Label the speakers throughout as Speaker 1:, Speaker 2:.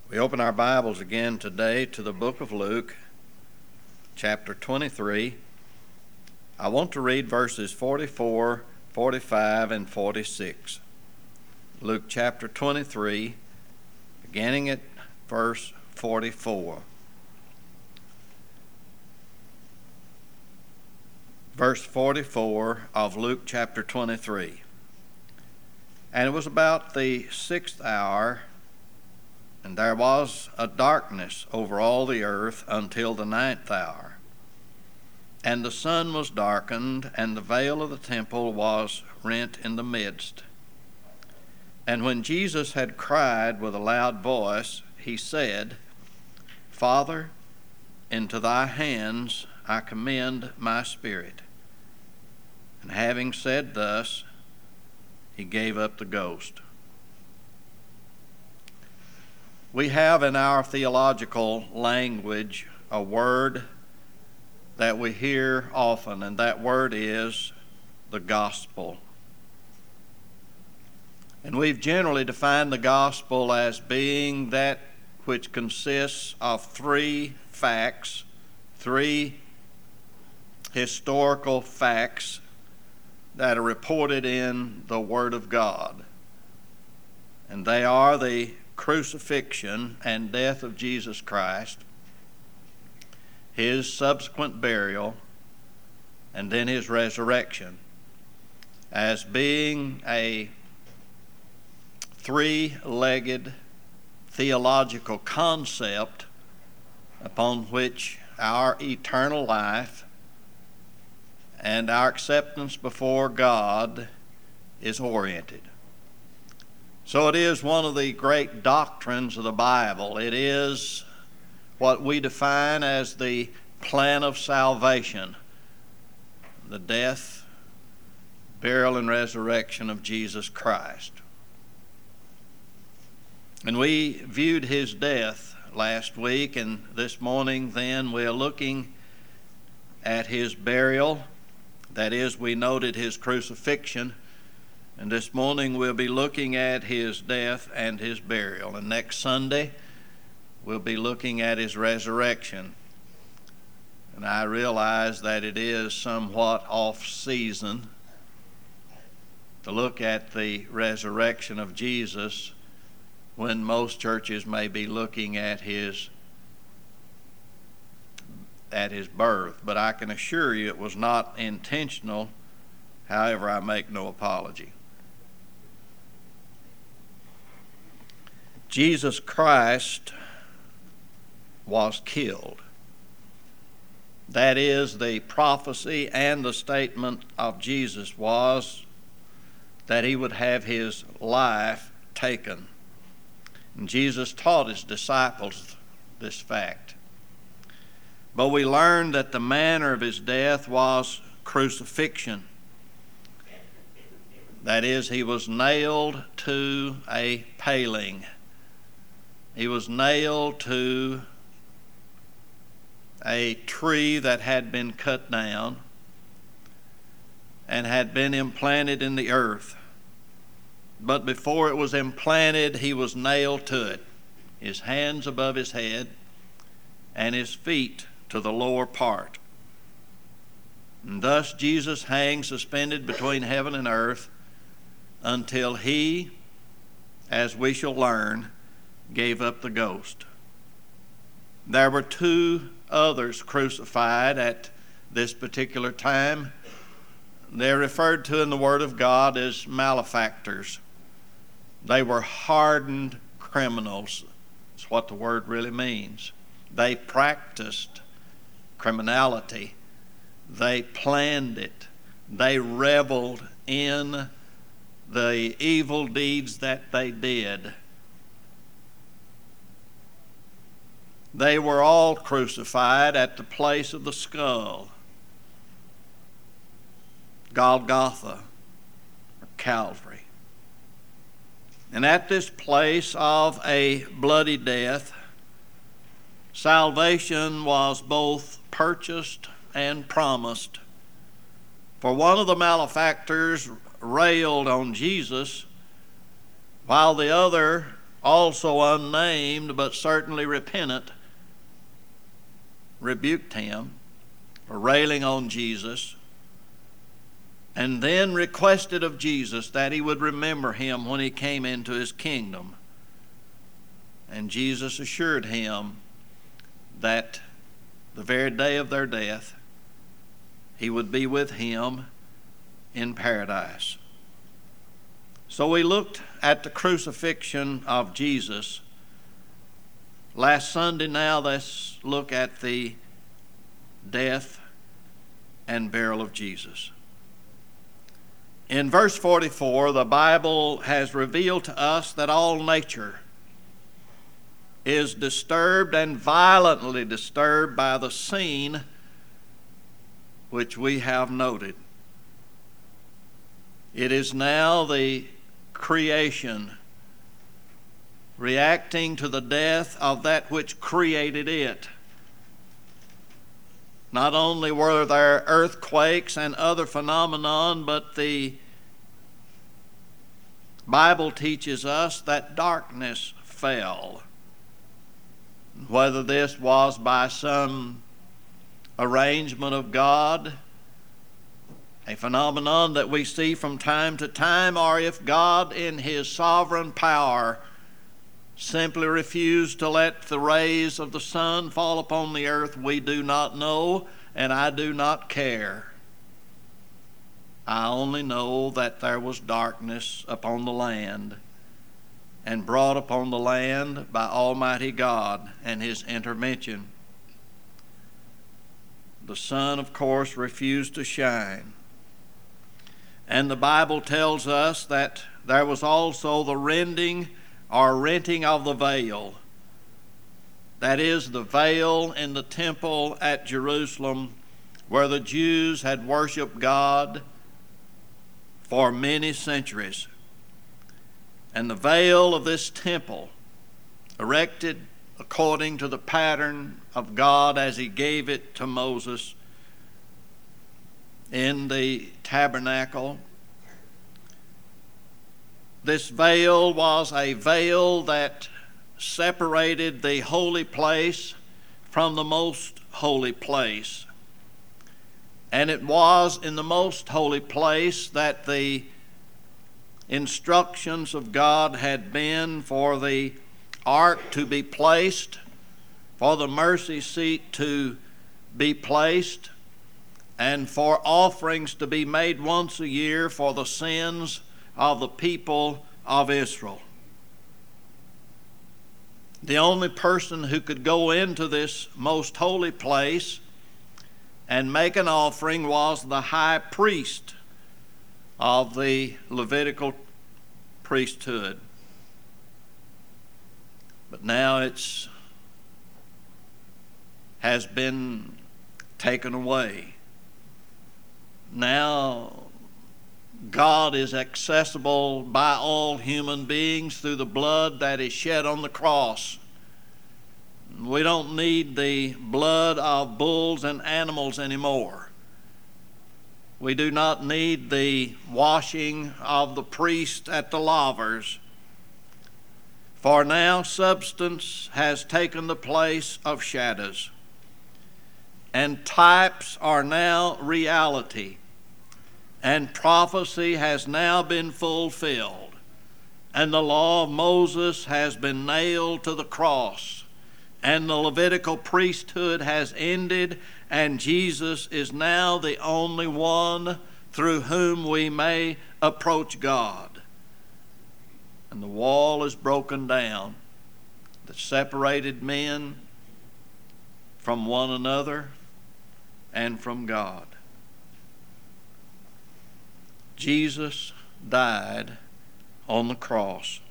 Speaker 1: We open our Bibles again today to the book of Luke, chapter 23. I want to read verses 44, 45, and 46. Luke chapter 23, beginning at verse 44. Verse 44 of Luke chapter 23. And it was about the 6th hour, and there was a darkness over all the earth until the 9th hour. And the sun was darkened, and the veil of the temple was rent in the midst. And when Jesus had cried with a loud voice, he said, Father, into thy hands I commend my spirit. And having said thus, he gave up the ghost. We have in our theological language a word that we hear often, and that word is the gospel. And we've generally defined the gospel as being that which consists of three facts, three historical facts that are reported in the Word of God. And they are the crucifixion and death of Jesus Christ, his subsequent burial, and then his resurrection, as being a three-legged theological concept upon which our eternal life and our acceptance before God is oriented. So it is one of the great doctrines of the Bible. It is what we define as the plan of salvation, the death, burial, and resurrection of Jesus Christ. And we viewed his death last week, and this morning then we're looking at his burial. That is, we noted his crucifixion. And this morning we'll be looking at his death and his burial. And next Sunday we'll be looking at his resurrection. And I realize that it is somewhat off-season to look at the resurrection of Jesus when most churches may be looking at his birth. But I can assure you it was not intentional. However, I make no apology. Jesus Christ was killed. That is, the prophecy and the statement of Jesus was that he would have his life taken. And Jesus taught his disciples this fact. But we learned that the manner of his death was crucifixion. That is, he was nailed to a paling. He was nailed to a tree that had been cut down and had been implanted in the earth. But before it was implanted, he was nailed to it, his hands above his head and his feet to the lower part. And thus Jesus hangs suspended between heaven and earth until he, as we shall learn, gave up the ghost. There were two others crucified at this particular time. They're referred to in the Word of God as malefactors. They were hardened criminals. That's what the word really means. They practiced criminality. They planned it. They reveled in the evil deeds that they did. They were all crucified at the place of the skull, Golgotha, or Calvary. And at this place of a bloody death, salvation was both purchased and promised. For one of the malefactors railed on Jesus, while the other also unnamed but certainly repentant, rebuked him for railing on Jesus, and then requested of Jesus that he would remember him when he came into his kingdom. And Jesus assured him that the very day of their death, he would be with him in paradise. So we looked at the crucifixion of Jesus. Last Sunday now, let's look at the death and burial of Jesus. In verse 44, the Bible has revealed to us that all nature is disturbed and violently disturbed by the scene which we have noted. It is now the creation reacting to the death of that which created it. Not only were there earthquakes and other phenomenon, but the Bible teaches us that darkness fell. Whether this was by some arrangement of God, a phenomenon that we see from time to time, or if God in his sovereign power simply refused to let the rays of the sun fall upon the earth, we do not know, and I do not care. I only know that there was darkness upon the land, and brought upon the land by Almighty God and his intervention. The sun, of course, refused to shine. And the Bible tells us that there was also the rending or renting of the veil. That is, the veil in the temple at Jerusalem, where the Jews had worshiped God for many centuries. And the veil of this temple, erected according to the pattern of God as he gave it to Moses in the tabernacle, this veil was a veil that separated the holy place from the most holy place. And it was in the most holy place that the instructions of God had been for the ark to be placed, for the mercy seat to be placed, and for offerings to be made once a year for the sins of the people of Israel. The only person who could go into this most holy place and make an offering was the high priest of the Levitical priesthood. But now it has been taken away. Now God is accessible by all human beings through the blood that is shed on the cross. We don't need the blood of bulls and animals anymore. We do not need the washing of the priest at the lavers. For now substance has taken the place of shadows, and types are now reality, and prophecy has now been fulfilled, and the law of Moses has been nailed to the cross, and the Levitical priesthood has ended, and Jesus is now the only one through whom we may approach God. And the wall is broken down that separated men from one another and from God. Jesus died on the cross.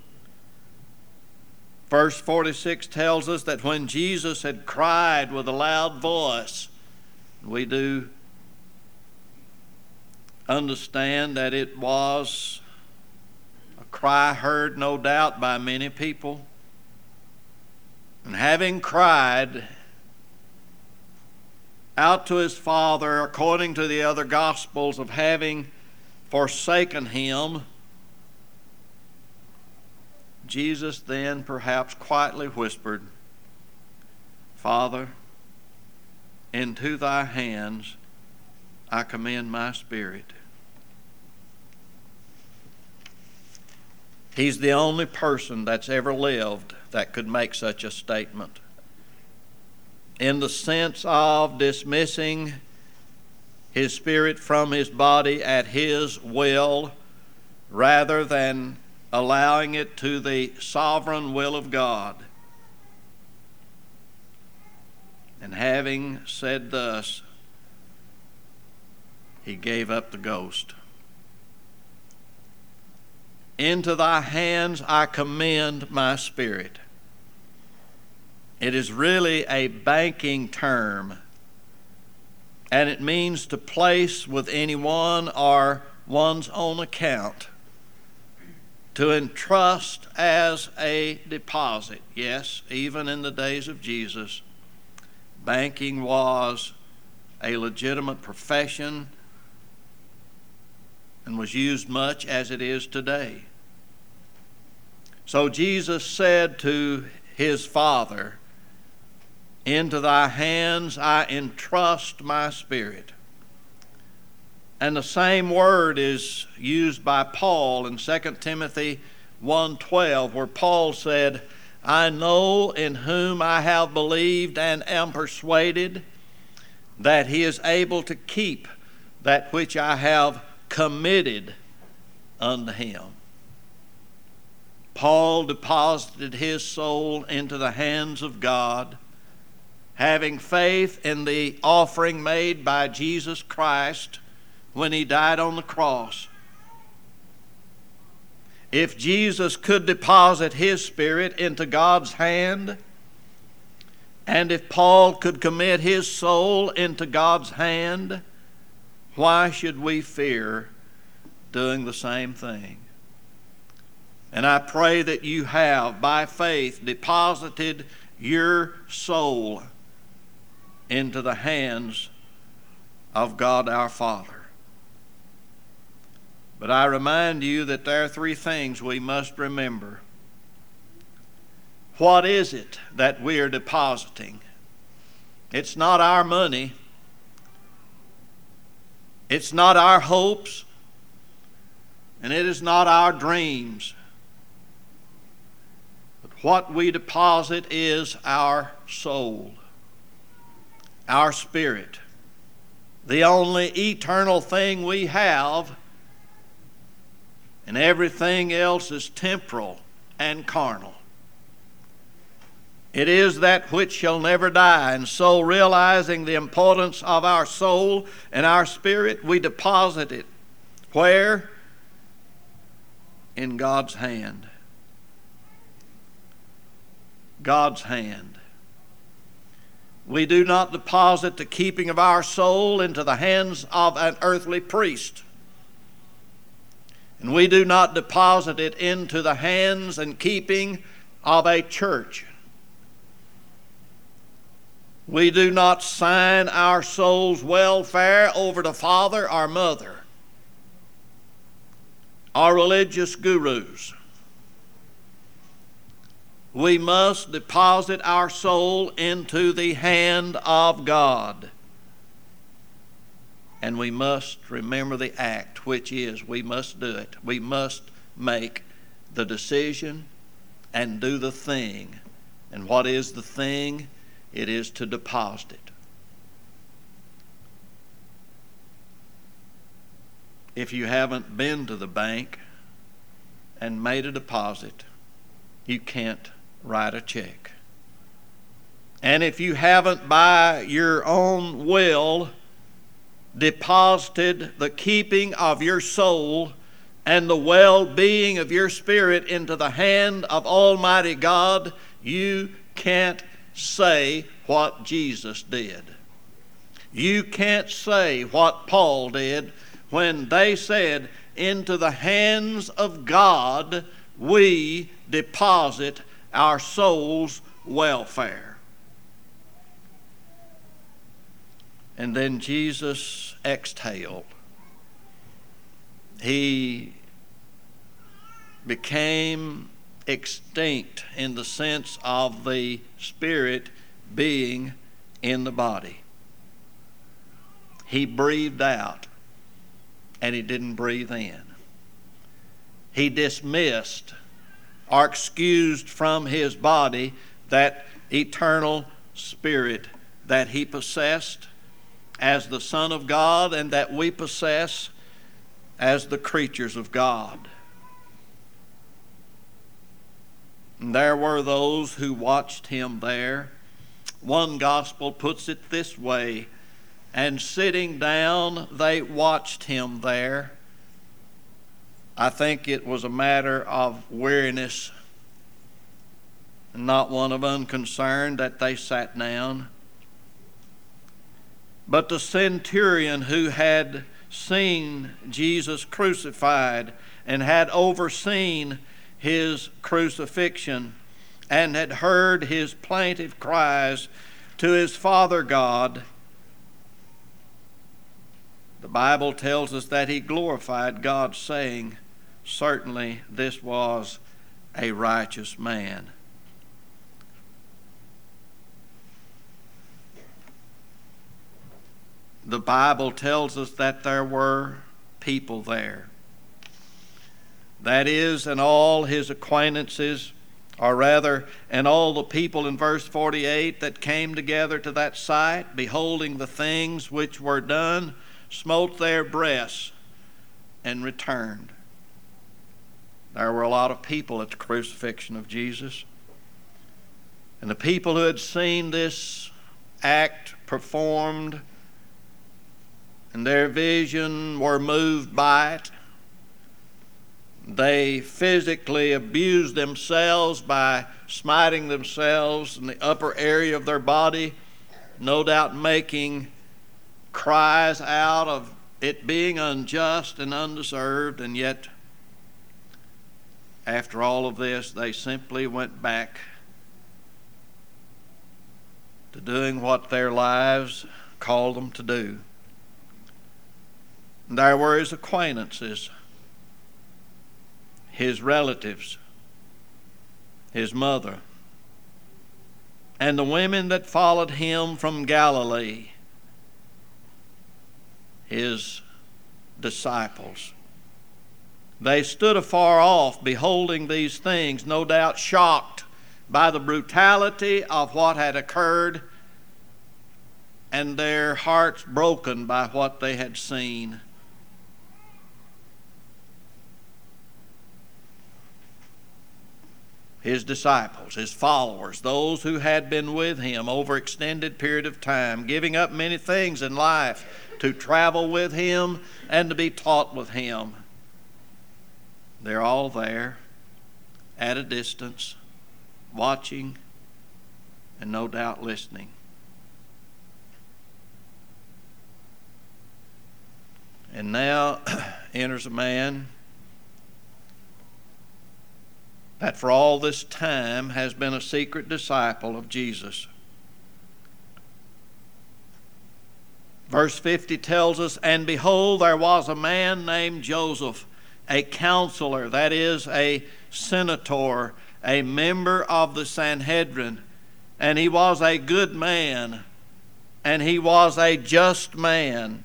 Speaker 1: Verse 46 tells us that when Jesus had cried with a loud voice, we do understand that it was a cry heard, no doubt, by many people. And having cried out to his Father, according to the other Gospels, of having forsaken him, Jesus then perhaps quietly whispered, Father, into thy hands I commend my spirit. He's the only person that's ever lived that could make such a statement, in the sense of dismissing his spirit from his body at his will, rather than allowing it to the sovereign will of God. And having said thus, he gave up the ghost. Into thy hands I commend my spirit. It is really a banking term, and it means to place with anyone or one's own account, to entrust as a deposit. Yes, even in the days of Jesus, banking was a legitimate profession and was used much as it is today. So Jesus said to his Father, into thy hands I entrust my spirit. And the same word is used by Paul in 2 Timothy 1:12, where Paul said, I know in whom I have believed and am persuaded that he is able to keep that which I have committed unto him. Paul deposited his soul into the hands of God, having faith in the offering made by Jesus Christ when he died on the cross. If Jesus could deposit his spirit into God's hand, and if Paul could commit his soul into God's hand, why should we fear doing the same thing? And I pray that you have, by faith, deposited your soul into the hands of God our Father. But I remind you that there are three things we must remember. What is it that we are depositing? It's not our money. It's not our hopes. And it is not our dreams. But what we deposit is our soul, our spirit, the only eternal thing we have, and everything else is temporal and carnal. It is that which shall never die, and so realizing the importance of our soul and our spirit, we deposit it. Where? In God's hand. God's hand. We do not deposit the keeping of our soul into the hands of an earthly priest. And we do not deposit it into the hands and keeping of a church. We do not sign our soul's welfare over to father or mother, or religious gurus. We must deposit our soul into the hand of God. And we must remember the act, which is we must do it. We must make the decision and do the thing. And what is the thing? It is to deposit it. If you haven't been to the bank and made a deposit, you can't write a check. And if you haven't by your own will deposited the keeping of your soul and the well-being of your spirit into the hand of Almighty God, you can't say what Jesus did. You can't say what Paul did when they said, into the hands of God we deposit our soul's welfare. And then Jesus exhaled. He became extinct in the sense of the spirit being in the body. He breathed out and he didn't breathe in. He dismissed or excused from his body that eternal spirit that he possessed as the Son of God and that we possess as the creatures of God. And there were those who watched him there. One gospel puts it this way, and sitting down they watched him there. I think it was a matter of weariness, and not one of unconcern that they sat down. But the centurion who had seen Jesus crucified and had overseen his crucifixion and had heard his plaintive cries to his Father God, the Bible tells us that he glorified God, saying, "Certainly this was a righteous man." The Bible tells us that there were people there. That is, and all his acquaintances, or rather, and all the people in verse 48 that came together to that sight, beholding the things which were done, smote their breasts and returned. There were a lot of people at the crucifixion of Jesus. And the people who had seen this act performed and their vision were moved by it. They physically abused themselves by smiting themselves in the upper area of their body, no doubt making cries out of it being unjust and undeserved, and yet after all of this they simply went back to doing what their lives called them to do. And there were his acquaintances, his relatives, his mother, and the women that followed him from Galilee, his disciples. They stood afar off, beholding these things, no doubt shocked by the brutality of what had occurred, and their hearts broken by what they had seen. His disciples, his followers, those who had been with him over an extended period of time, giving up many things in life to travel with him and to be taught with him. They're all there at a distance, watching and no doubt listening. And now enters a man that for all this time has been a secret disciple of Jesus. Verse 50 tells us, "And behold, there was a man named Joseph, a counselor," that is, a senator, a member of the Sanhedrin, "and he was a good man, and he was a just man."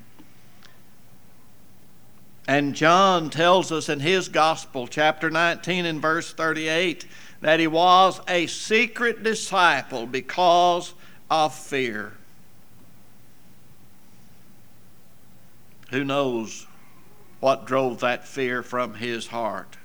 Speaker 1: And John tells us in his gospel, chapter 19 and verse 38, that he was a secret disciple because of fear. Who knows what drove that fear from his heart?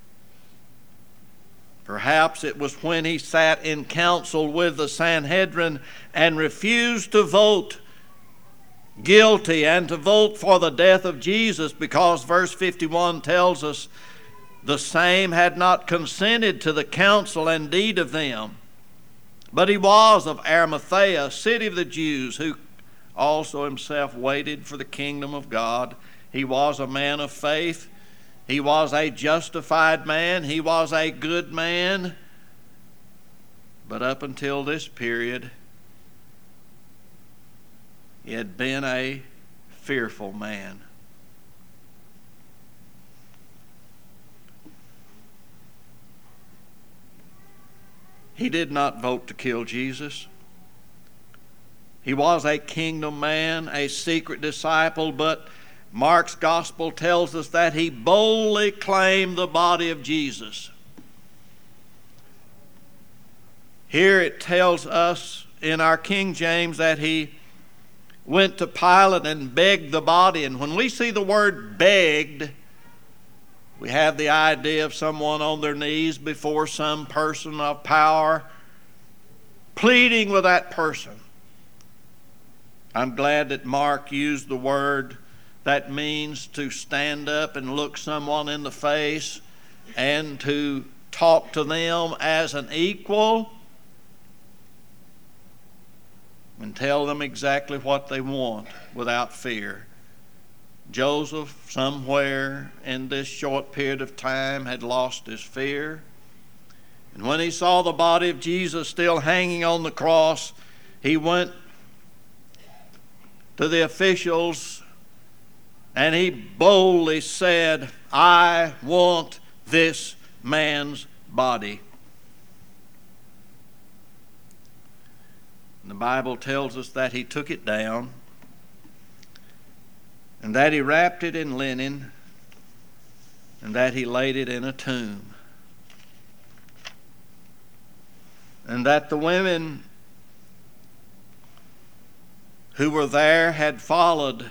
Speaker 1: Perhaps it was when he sat in council with the Sanhedrin and refused to vote guilty and to vote for the death of Jesus, because verse 51 tells us the same had not consented to the counsel and deed of them. But he was of Arimathea, city of the Jews, who also himself waited for the kingdom of God. He was a man of faith. He was a justified man. He was a good man. But up until this period, he had been a fearful man. He did not vote to kill Jesus. He was a kingdom man, a secret disciple, but Mark's gospel tells us that he boldly claimed the body of Jesus. Here it tells us in our King James that he went to Pilate and begged the body. And when we see the word begged, we have the idea of someone on their knees before some person of power, pleading with that person. I'm glad that Mark used the word that means to stand up and look someone in the face and to talk to them as an equal and tell them exactly what they want without fear. Joseph, somewhere in this short period of time, had lost his fear. And when he saw the body of Jesus still hanging on the cross, he went to the officials and he boldly said, "I want this man's body." And the Bible tells us that he took it down and that he wrapped it in linen and that he laid it in a tomb. And that the women who were there had followed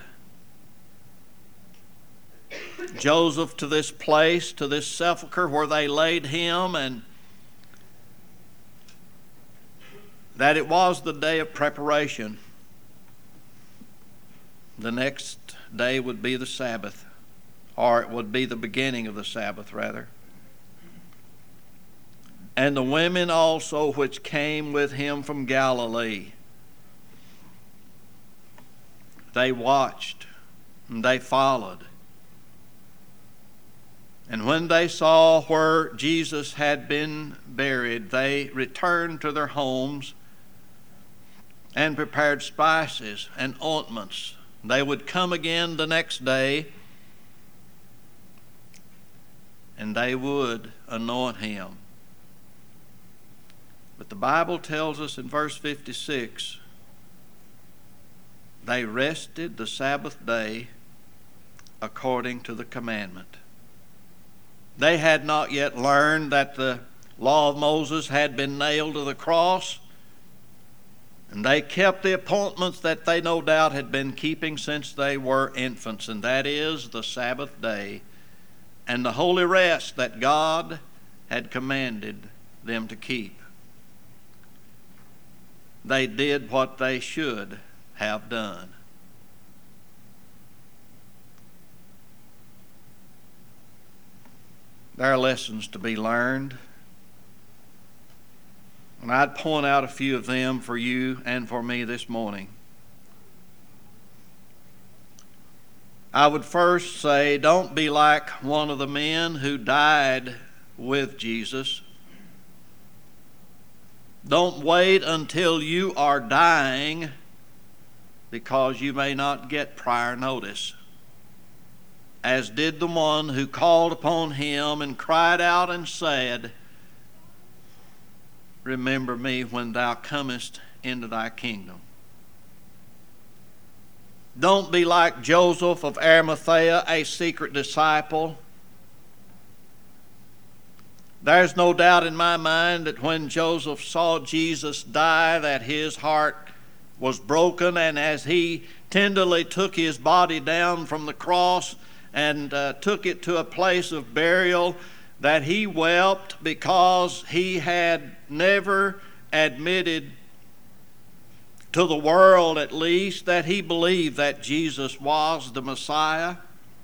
Speaker 1: Joseph to this place, to this sepulcher where they laid him, and that it was the day of preparation. The next day would be the Sabbath, or it would be the beginning of the Sabbath, rather. And the women also which came with him from Galilee, they watched and they followed. And when they saw where Jesus had been buried, they returned to their homes and prepared spices and ointments. They would come again the next day and they would anoint him. But the Bible tells us in verse 56, they rested the Sabbath day according to the commandment. They had not yet learned that the law of Moses had been nailed to the cross, and they kept the appointments that they no doubt had been keeping since they were infants, and that is the Sabbath day and the holy rest that God had commanded them to keep. They did what they should have done. There are lessons to be learned, and I'd point out a few of them for you and for me this morning. I would first say, don't be like one of the men who died with Jesus. Don't wait until you are dying because you may not get prior notice, as did the one who called upon him and cried out and said, "Remember me when thou comest into thy kingdom." Don't be like Joseph of Arimathea, a secret disciple. There's no doubt in my mind that when Joseph saw Jesus die, that his heart was broken, and as he tenderly took his body down from the cross and took it to a place of burial, that he wept because he had never admitted to the world, at least, that he believed that Jesus was the Messiah.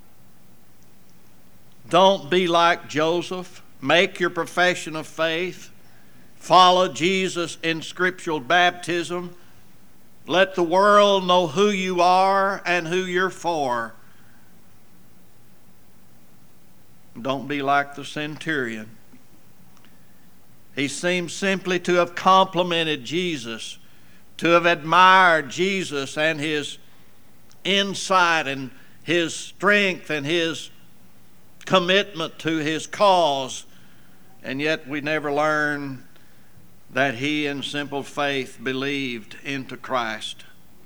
Speaker 1: Don't be like Joseph. Make your profession of faith. Follow Jesus in scriptural baptism. Let the world know who you are and who you're for. Don't be like the centurion. He seems simply to have complimented Jesus, to have admired Jesus and his insight and his strength and his commitment to his cause. And yet we never learn that he in simple faith believed into Christ.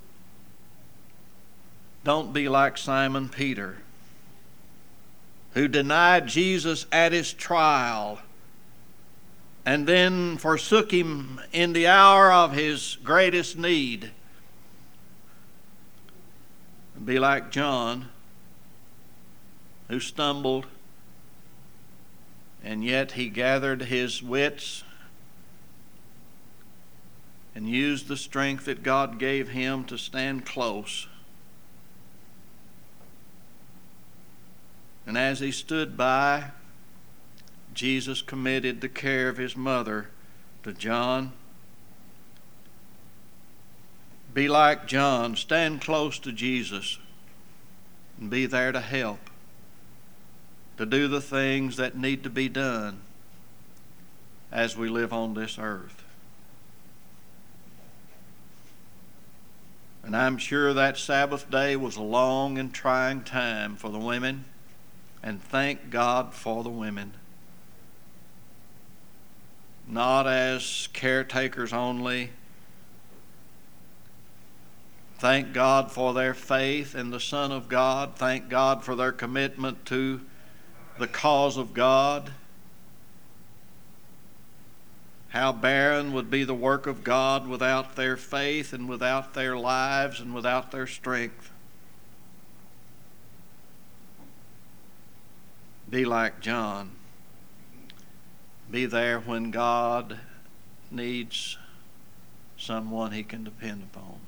Speaker 1: Don't be like Simon Peter, who denied Jesus at his trial and then forsook him in the hour of his greatest need. Be like John, who stumbled, and yet he gathered his wits and used the strength that God gave him to stand close. And as he stood by, Jesus committed the care of his mother to John. Be like John, stand close to Jesus and be there to help, to do the things that need to be done as we live on this earth. And I'm sure that Sabbath day was a long and trying time for the women, and thank God for the women. Not as caretakers only. Thank God for their faith in the Son of God. Thank God for their commitment to the cause of God. How barren would be the work of God without their faith and without their lives and without their strength. Be like John. Be there when God needs someone he can depend upon.